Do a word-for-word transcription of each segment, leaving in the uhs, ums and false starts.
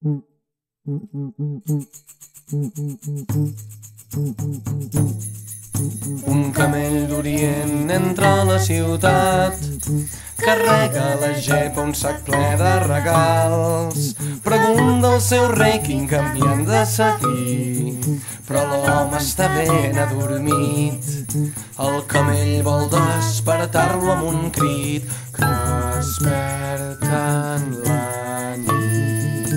Un camell d'Orient entra a la ciutat, carrega a la gepa un sac ple de regals. Pregunta al seu rei quin camí han de seguir, però l'home està ben adormit. El camell vol despertar-lo amb un crit que desperta en la nit.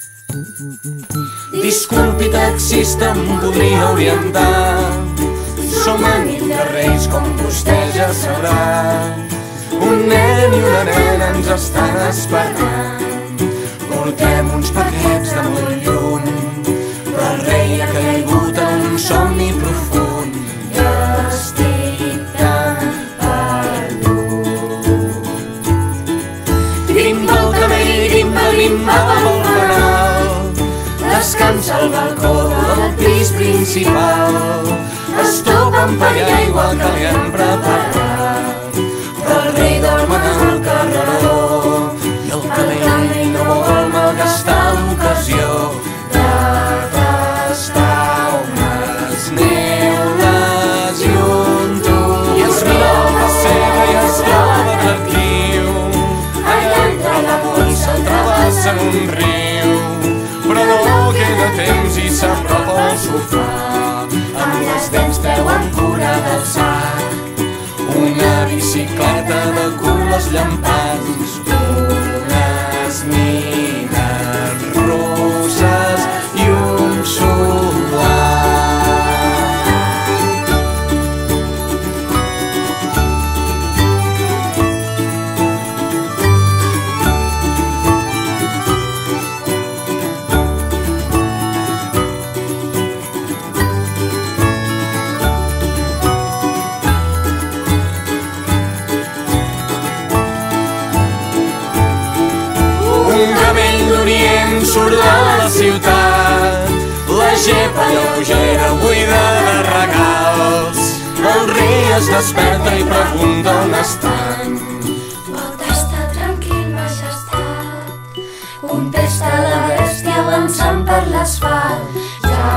Disculpi, taxista, em podria orientar? Som a nit de Reis, com vostè ja sabrà. Un nen i una nena ens estan esperant. Portem uns paquets de molt lluny, però el rei ha caigut en un somni profund i estic tan perdut. Grimba el camell, grimba, grimba pel fanal, descansa al balcó del pis principal. Es topa amb pa i aigua que li han preparat, però el rei dorm en el carreró i el camell no vol malgastar l'ocasió de tastar unes neules i un tub. I es mira el pessebre i es troba atractiu. Allà entre la molsa travessa en un riu, però no queda temps i s'apropa al sofà. Amb les dents treu amb cura del sac una bicicleta de colors llampants, unes nines roses i un soldat. Surt de la ciutat, la gepa lleugera buida de regals. El rei es desperta i pregunta on estan. Pot estar tranquil, majestat, contesta la bèstia avançant per l'asfalt. Ja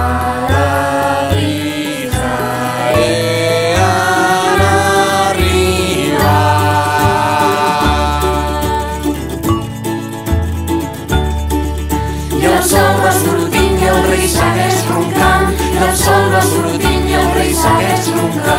segueix roncant, i el sol va sortint i el rei segueix roncant.